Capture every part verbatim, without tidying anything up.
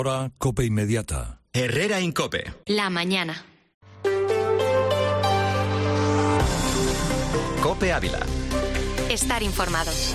Ahora, COPE Inmediata. Herrera Incope. La mañana. COPE Ávila. Estar informados.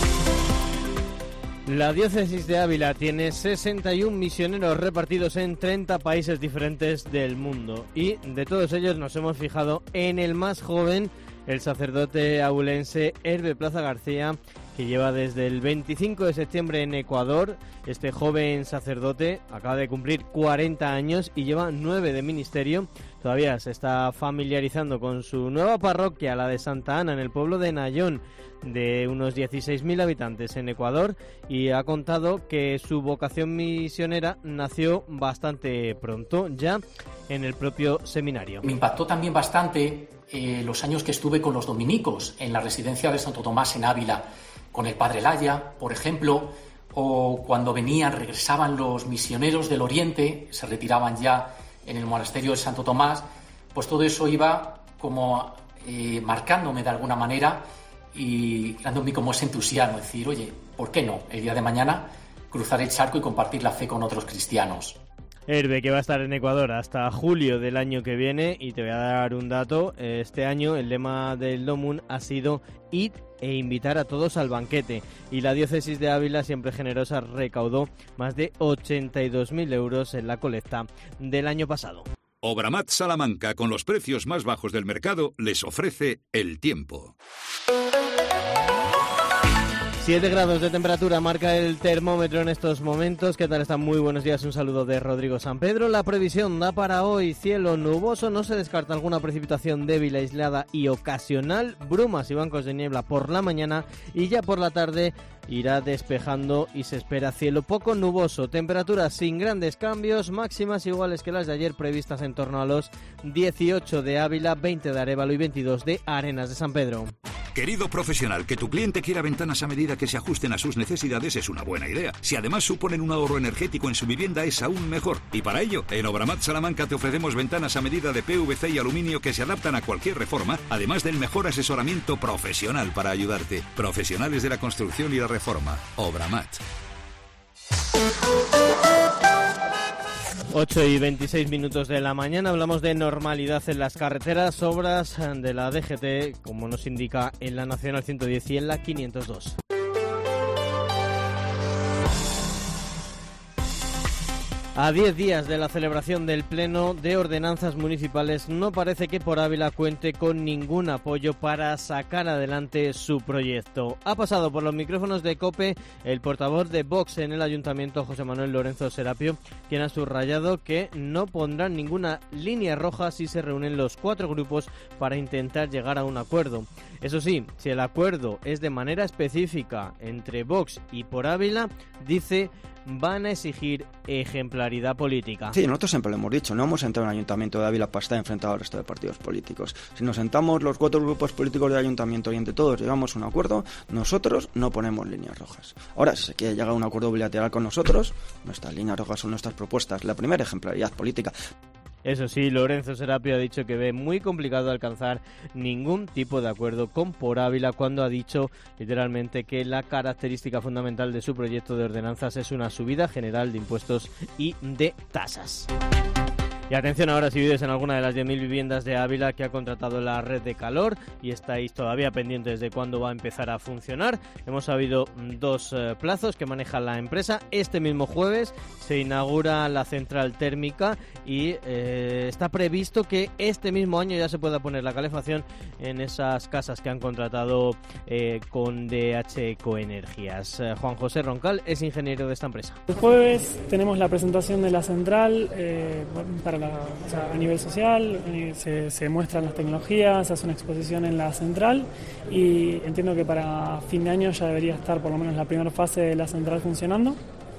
La diócesis de Ávila tiene sesenta y un misioneros repartidos en treinta países diferentes del mundo. Y de todos ellos nos hemos fijado en el más joven, el sacerdote abulense Hervé Plaza García, que lleva desde el veinticinco de septiembre en Ecuador. Este joven sacerdote acaba de cumplir cuarenta años y lleva nueve de ministerio. Todavía se está familiarizando con su nueva parroquia, la de Santa Ana, en el pueblo de Nayón, de unos dieciséis mil habitantes en Ecuador, y ha contado que su vocación misionera nació bastante pronto, ya en el propio seminario. Me impactó también bastante eh, los años que estuve con los dominicos en la residencia de Santo Tomás en Ávila, con el padre Laya, por ejemplo, o cuando venían, regresaban los misioneros del Oriente, se retiraban ya en el monasterio de Santo Tomás, pues todo eso iba como eh, marcándome de alguna manera y dándome como ese entusiasmo, decir, oye, ¿por qué no? El día de mañana cruzar el charco y compartir la fe con otros cristianos. Hervé, que va a estar en Ecuador hasta julio del año que viene, y te voy a dar un dato. Este año el lema del Domun ha sido "Id e invitar a todos al banquete", y la diócesis de Ávila, siempre generosa, recaudó más de ochenta y dos mil euros en la colecta del año pasado. Obramat Salamanca, con los precios más bajos del mercado, les ofrece el tiempo. siete grados de temperatura marca el termómetro en estos momentos. ¿Qué tal están? Muy buenos días, un saludo de Rodrigo San Pedro. La previsión da para hoy cielo nuboso, no se descarta alguna precipitación débil, aislada y ocasional, brumas y bancos de niebla por la mañana, y ya por la tarde irá despejando y se espera cielo poco nuboso. Temperaturas sin grandes cambios, máximas iguales que las de ayer, previstas en torno a los dieciocho de Ávila, veinte de Arévalo y veintidós de Arenas de San Pedro. Querido profesional, que tu cliente quiera ventanas a medida que se ajusten a sus necesidades es una buena idea. Si además suponen un ahorro energético en su vivienda, es aún mejor. Y para ello, en Obramat Salamanca te ofrecemos ventanas a medida de P V C y aluminio que se adaptan a cualquier reforma, además del mejor asesoramiento profesional para ayudarte. Profesionales de la construcción y la reforma. Obramat. ocho y veintiséis minutos de la mañana, hablamos de normalidad en las carreteras, obras de la D G T, como nos indica en la Nacional ciento diez y en la quinientos dos. A diez días de la celebración del Pleno de Ordenanzas Municipales, no parece que por Ávila cuente con ningún apoyo para sacar adelante su proyecto. Ha pasado por los micrófonos de COPE el portavoz de Vox en el Ayuntamiento, José Manuel Lorenzo Serapio, quien ha subrayado que no pondrán ninguna línea roja si se reúnen los cuatro grupos para intentar llegar a un acuerdo. Eso sí, si el acuerdo es de manera específica entre Vox y por Ávila, dice, van a exigir ejemplaridad política. Sí, nosotros siempre lo hemos dicho, no hemos entrado en el Ayuntamiento de Ávila para estar enfrentado al resto de partidos políticos. Si nos sentamos los cuatro grupos políticos del Ayuntamiento y entre todos llegamos a un acuerdo, nosotros no ponemos líneas rojas. Ahora, si se quiere llegar a un acuerdo bilateral con nosotros, nuestras líneas rojas son nuestras propuestas. La primera, ejemplaridad política. Eso sí, Lorenzo Serapio ha dicho que ve muy complicado alcanzar ningún tipo de acuerdo con Por Ávila, cuando ha dicho literalmente que la característica fundamental de su proyecto de ordenanzas es una subida general de impuestos y de tasas. Y atención ahora si vives en alguna de las diez mil viviendas de Ávila que ha contratado la red de calor y estáis todavía pendientes de cuándo va a empezar a funcionar. Hemos sabido dos eh, plazos que maneja la empresa. Este mismo jueves se inaugura la central térmica y eh, está previsto que este mismo año ya se pueda poner la calefacción en esas casas que han contratado eh, con D H Ecoenergías. Eh, Juan José Roncal es ingeniero de esta empresa. El jueves tenemos la presentación de la central eh, para La, o sea, a nivel social, eh, se, se muestran las tecnologías, se hace una exposición en la central y entiendo que para fin de año ya debería estar por lo menos la primera fase de la central funcionando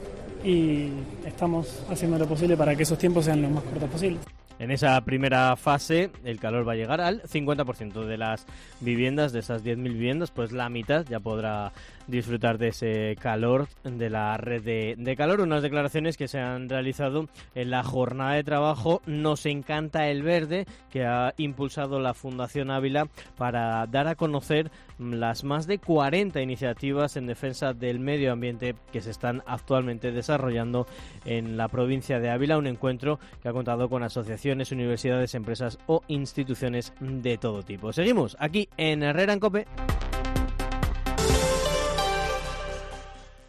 y estamos haciendo lo posible para que esos tiempos sean lo más cortos posibles. En esa primera fase el calor va a llegar al cincuenta por ciento de las viviendas, de esas diez mil viviendas, pues la mitad ya podrá disfrutar de ese calor de la red de, de calor. Unas declaraciones que se han realizado en la jornada de trabajo Nos encanta el verde, que ha impulsado la Fundación Ávila para dar a conocer las más de cuarenta iniciativas en defensa del medio ambiente que se están actualmente desarrollando en la provincia de Ávila. Un encuentro que ha contado con asociaciones, universidades, empresas o instituciones de todo tipo. Seguimos aquí en Herrera en COPE.